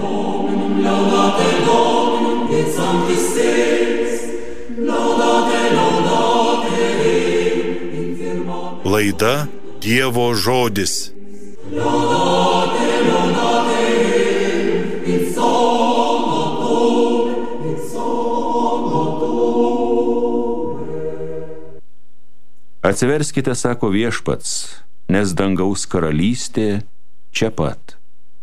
Laida Dievo žodis. Atsiverskite, sako Viešpats, nes dangaus karalystė čia pat.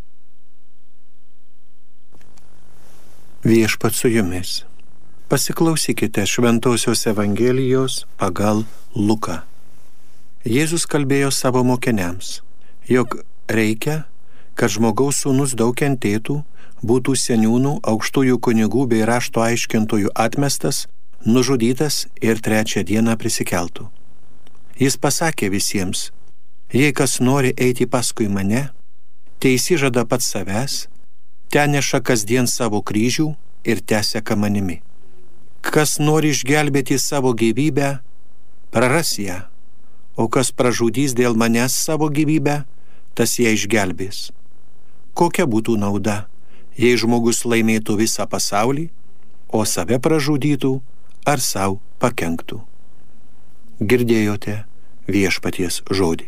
Viešpats su jumis. Pasiklausykite Šventosios Evangelijos pagal Luką. Jėzus kalbėjo savo mokiniams, jog reikia, kad žmogaus sūnus daug kentėtų, būtų seniūnų, aukštųjų kunigų bei rašto aiškintojų atmestas, nužudytas ir trečią dieną prisikeltų. Jis pasakė visiems, jei kas nori eiti paskui mane, teisižada pats savęs, ten neša kasdien savo kryžių ir teseka manimi. Kas nori išgelbėti savo gyvybę, praras ją, o kas pražudys dėl manęs savo gyvybę, tas ją išgelbės. Kokia būtų nauda, jei žmogus laimėtų visą pasaulį, o save pražudytų ar savo pakenktų? Girdėjote Viešpaties žodį.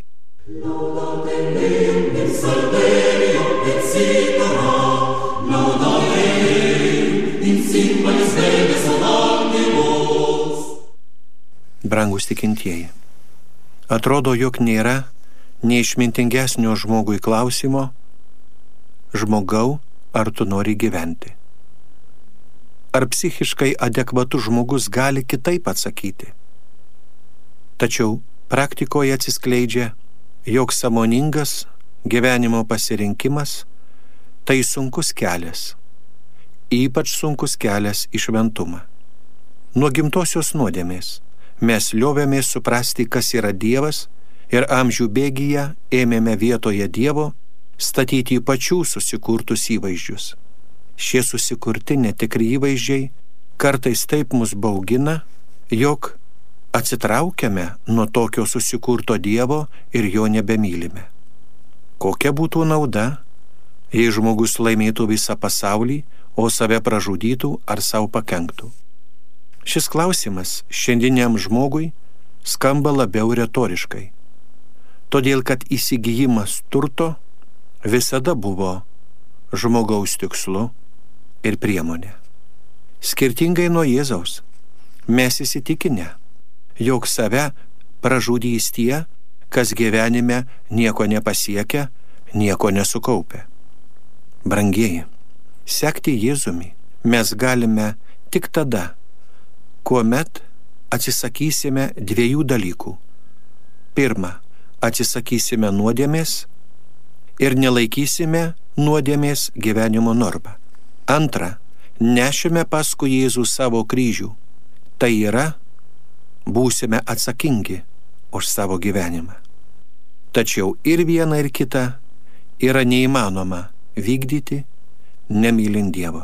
Brangus tikintieji, atrodo, jog nėra neišmintingesnio žmogui klausimo: žmogau, ar tu nori gyventi? Ar psichiškai adekvatus žmogus gali kitaip atsakyti? Tačiau praktikoje atsiskleidžia, jog sąmoningas gyvenimo pasirinkimas tai sunkus kelias, ypač sunkus kelias į šventumą. Nuo gimtosios nuodėmės mes liovėmės suprasti, kas yra Dievas, ir amžių bėgyje ėmėme vietoje Dievo statyti pačių susikurtus įvaizdžius. Šie susikurti netikri įvaizdžiai kartais taip mus baugina, jog atsitraukiame nuo tokio susikurto Dievo ir jo nebemylime. Kokia būtų nauda, jei žmogus laimėtų visą pasaulį, o save pražudytų ar savo pakenktų? Šis klausimas šiandieniam žmogui skamba labiau retoriškai, todėl kad įsigijimas turto visada buvo žmogaus tikslu ir priemonė. Skirtingai nuo Jėzaus, mes įsitikinę, jog save pražudys tie, kas gyvenime nieko nepasiekia, nieko nesukaupia. Brangieji, sekti Jėzumi mes galime tik tada, kuomet atsisakysime dviejų dalykų. Pirma, atsisakysime nuodėmės ir nelaikysime nuodėmės gyvenimo normą. Antra, nešime paskui Jėzų savo kryžių. Tai yra, būsime atsakingi už savo gyvenimą. Tačiau ir viena ir kita yra neįmanoma vykdyti, nemylint Dievo.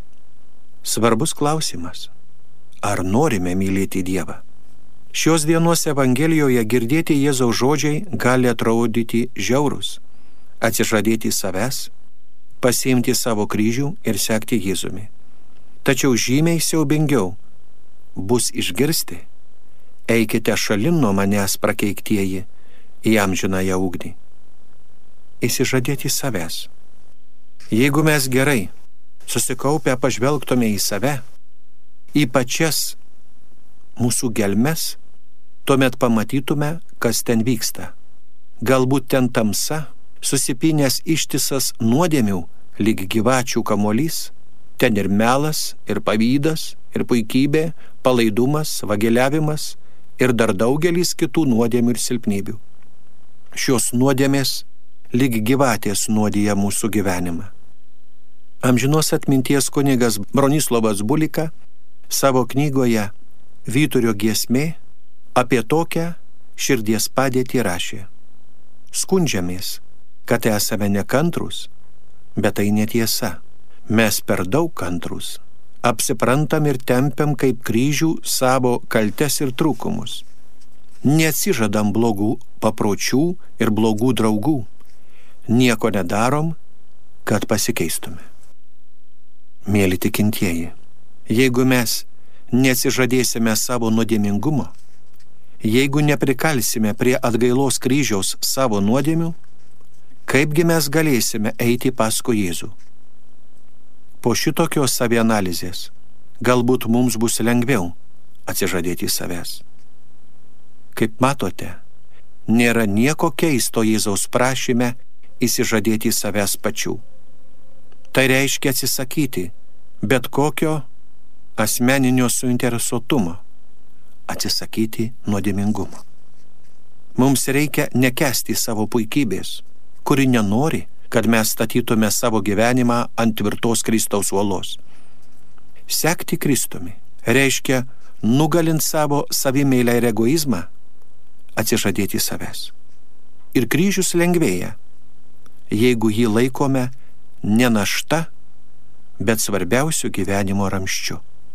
Svarbus klausimas: ar norime mylėti Dievą? Šios dienos Evangelijoje girdėti Jėzaus žodžiai gali atrodyti žiaurus: atsižadėti savęs, pasiimti savo kryžių ir sekti Jėzumi. Tačiau žymiai siaubingiau bus išgirsti: eikite šalin nuo manęs, prakeiktieji, į amžinąją ugnį. Išsižadėti savęs. Jeigu mes gerai susikaupę pažvelgtume į save, į pačias mūsų gelmes, tuomet pamatytume, kas ten vyksta. Galbūt ten tamsa, susipynęs ištisas nuodėmių lyg gyvačių kamuolys, ten ir melas, ir pavydas, ir puikybė, palaidumas, vagiliavimas ir dar daugelis kitų nuodėmių ir silpnybių. Šios nuodėmės lyg gyvatės nuodija mūsų gyvenimą. Amžinos atminties kunigas Bronislovas Bulika savo knygoje Vyturio giesmė apie tokią širdies padėtį rašė: skundžiamės, kad esame nekantrus, bet tai netiesa. Mes per daug kantrus, apsiprantam ir tempiam kaip kryžių savo kaltes ir trūkumus. Neatsižadam blogų papročių ir blogų draugų. Nieko nedarom, kad pasikeistume. Mėly tikintieji, jeigu mes nesižadėsime savo nuodėmingumo, jeigu neprikalsime prie atgailos kryžiaus savo nuodėmių, kaipgi mes galėsime eiti paskui Jėzų? Po šitokios savianalizės galbūt mums bus lengviau atsižadėti savęs. Kaip matote, nėra nieko keisto Jėzaus prašyme įsižadėti savęs pačių. Tai reiškia atsisakyti bet kokio asmeninio suinteresuotumo, atsisakyti nuodėmingumo. Mums reikia nekęsti savo puikybės, kuri nenori, kad mes statytume savo gyvenimą ant tvirtos Kristaus uolos. Sekti Kristumi reiškia nugalint savo savimeilę ir egoizmą, atsižadėti savęs. Ir kryžius lengvėja, jeigu jį laikome ne našta, bet svarbiausių gyvenimo ramsčiu.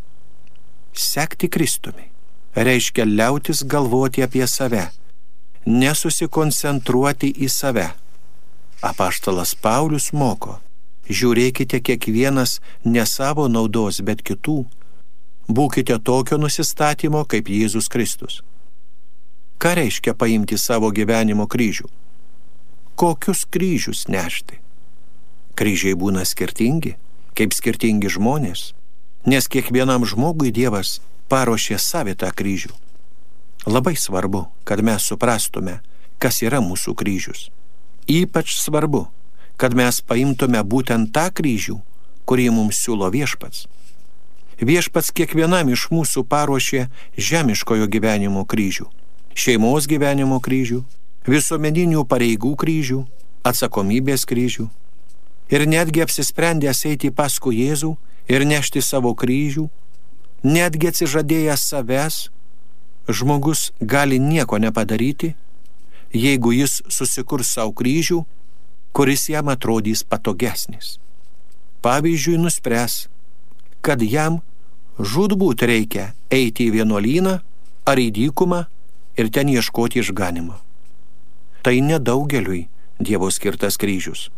Sekti Kristumi reiškia liautis galvoti apie save, nesusikoncentruoti į save. Apaštalas Paulius moko: žiūrėkite kiekvienas ne savo naudos, bet kitų. Būkite tokio nusistatymo kaip Jėzus Kristus. Ką reiškia paimti savo gyvenimo kryžių? Kokius kryžius nešti? Kryžiai būna skirtingi, kaip skirtingi žmonės, nes kiekvienam žmogui Dievas paruošė savitą kryžių. Labai svarbu, kad mes suprastume, kas yra mūsų kryžius. Ypač svarbu, kad mes paimtume būtent tą kryžių, kurį mums siūlo Viešpats. Viešpats kiekvienam iš mūsų paruošė žemiškojo gyvenimo kryžių, šeimos gyvenimo kryžių, visuomeninių pareigų kryžių, atsakomybės kryžių. Ir netgi apsisprendęs eiti paskui Jėzų ir nešti savo kryžių, netgi atsižadėjęs savęs, žmogus gali nieko nepadaryti, jeigu jis susikurs savo kryžių, kuris jam atrodys patogesnis. Pavyzdžiui, nuspręs, kad jam žūtbūt reikia eiti į vienuolyną ar į dykumą ir ten ieškoti išganimo. Tai nedaugeliui Dievo skirtas kryžius.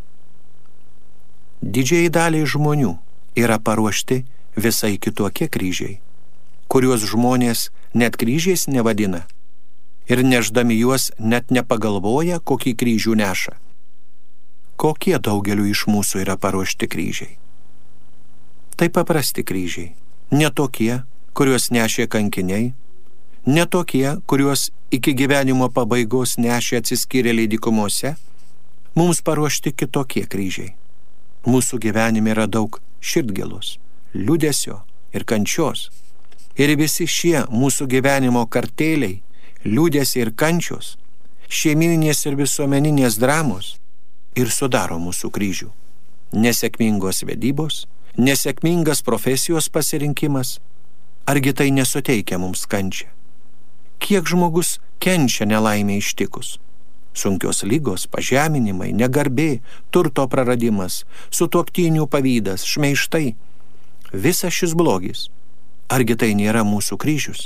Didžiai daliai žmonių yra paruošti visai kitokie kryžiai, kuriuos žmonės net kryžiais nevadina ir nešdami juos net nepagalvoja, kokį kryžių neša. Kokie daugeliu iš mūsų yra paruošti kryžiai? Tai paprasti kryžiai, ne tokie, kuriuos nešė kankiniai, ne tokie, kuriuos iki gyvenimo pabaigos nešė atsiskyrėliai dykumose. Mums paruošti kitokie kryžiai. Mūsų gyvenime yra daug širdgėlos, liūdesio ir kančios. Ir visi šie mūsų gyvenimo kartėliai, liūdesiai ir kančios, šeimininės ir visuomeninės dramos ir sudaro mūsų kryžių. Nesėkmingos vedybos, nesėkmingas profesijos pasirinkimas, argi tai nesuteikia mums kančią? Kiek žmogus kenčia nelaimė ištikus? Sunkios lygos, pažeminimai, negarbė, turto praradimas, sutuoktinių pavydas, šmeižtai. Visas šis blogis. Argi tai nėra mūsų kryžius?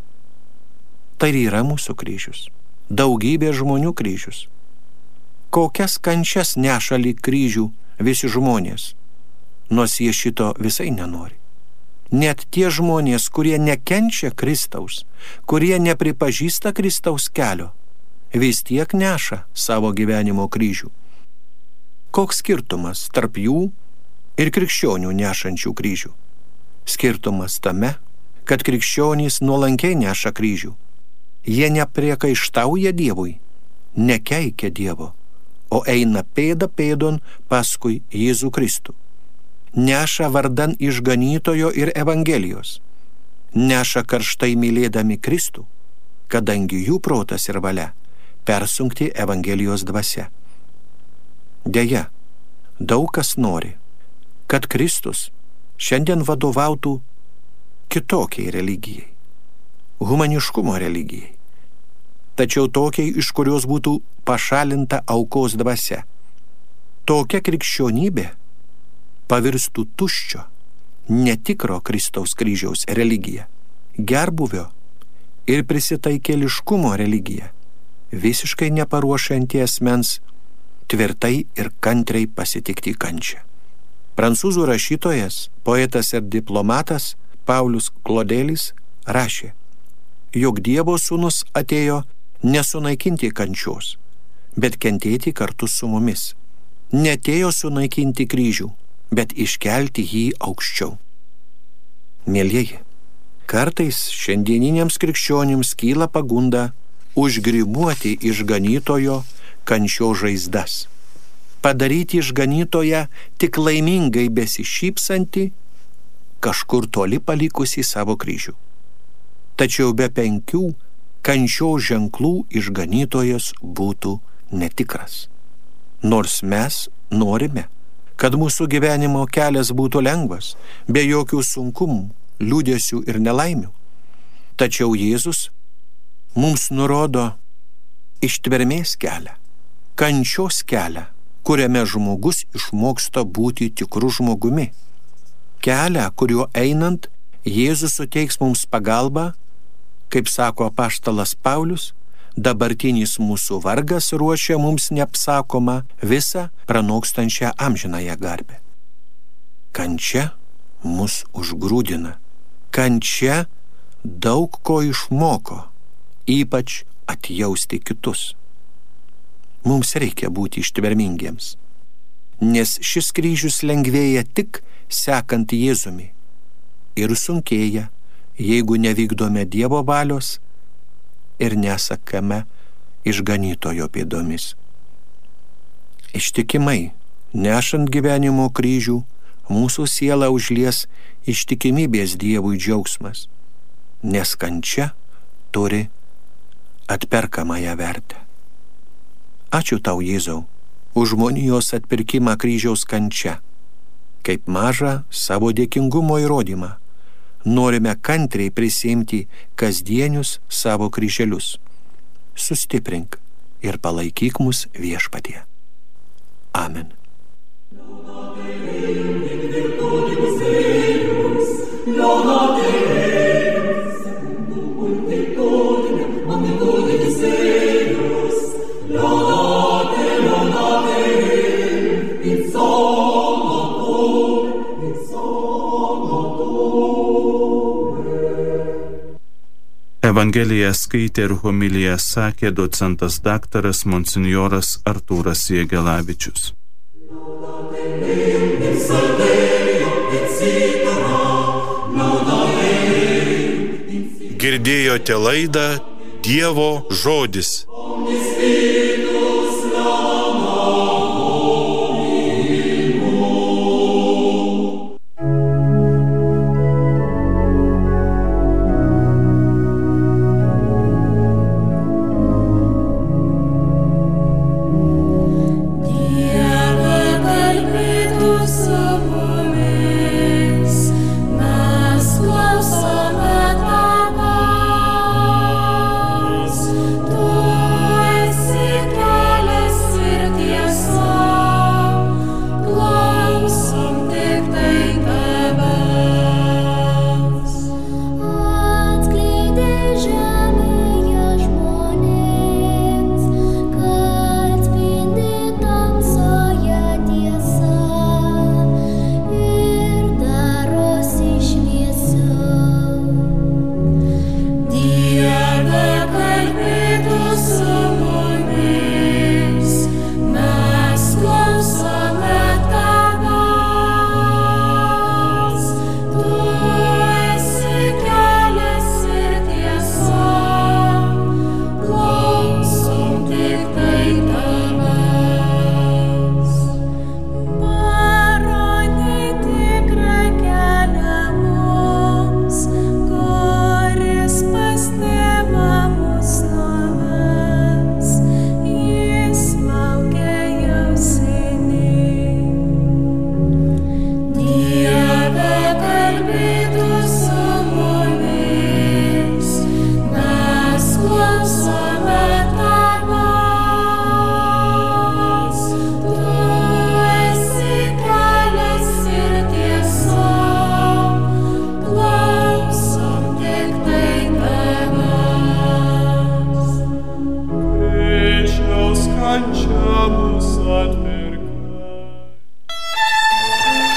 Tai yra mūsų kryžius. Daugybė žmonių kryžius. Kokias kančias neša lyg kryžių visi žmonės, nors jie šito visai nenori. Net tie žmonės, kurie nekenčia Kristaus, kurie nepripažįsta Kristaus kelio, vis tiek neša savo gyvenimo kryžių. Koks skirtumas tarp jų ir krikščionių nešančių kryžių? Skirtumas tame, kad krikščionys nuolankiai neša kryžių. Jie nepriekaištauja Dievui, nekeikia Dievo, o eina pėda pėdon paskui Jėzų Kristų. Neša vardan išganytojo ir Evangelijos. Neša karštai mylėdami Kristų, kadangi jų protas ir valia persunkti Evangelijos dvasia. Deja, daug kas nori, kad Kristus šiandien vadovautų kitokiai religijai, humaniškumo religijai, tačiau tokiai, iš kurios būtų pašalinta aukos dvasia. Tokia krikščionybė pavirstų tuščio, netikro Kristaus kryžiaus religija, gerbūvio ir prisitaikėliškumo religija, visiškai neparuošianti asmens tvirtai ir kantriai pasitikti kančią. Prancūzų rašytojas, poetas ir diplomatas Paulius Klodelis rašė, jog Dievo sūnus atėjo nesunaikinti kančios, bet kentėti kartu su mumis. Neatėjo sunaikinti kryžių, bet iškelti jį aukščiau. Mielieji, kartais šiandieniniams krikščionims kyla pagunda užgrimuoti išganytojo kančio žaizdas. Padaryti išganytoją tik laimingai besišypsantį, kažkur toli palikusį savo kryžių. Tačiau be 5 kančios ženklų išganytojas būtų netikras. Nors mes norime, kad mūsų gyvenimo kelias būtų lengvas, be jokių sunkumų, liūdesių ir nelaimių. Tačiau Jėzus mums nurodo ištvermės kelią, kančios kelią, kuriame žmogus išmoksta būti tikru žmogumi. Kelią, kuriuo einant, Jėzus suteiks mums pagalbą, kaip sako apaštalas Paulius, dabartinis mūsų vargas ruošia mums neapsakomą visą pranokstančią amžinąją garbę. Kančia mus užgrūdina. Kančia daug ko išmoko, ypač atjausti kitus. Mums reikia būti ištvermingiems, nes šis kryžius lengvėja tik sekant Jėzumi ir sunkėja, jeigu nevykdome Dievo valios ir nesakame išganytojo pėdomis. Ištikimai, nešant gyvenimo kryžių, mūsų sielą užlies ištikimybės Dievui džiaugsmas, nes kančia turi atperkamąją vertę. Ačiū tau, Jėzau, už žmonijos atpirkimą kryžiaus kančia. Kaip mažą savo dėkingumo įrodymą, norime kantriai prisiimti kasdienius savo kryželius. Sustiprink ir palaikyk mus Viešpatie. Amen. Evangeliją skaitė ir homiliją sakė docentas daktaras monsinjoras Artūras Jėgelavičius. Girdėjote laidą Dievo žodis.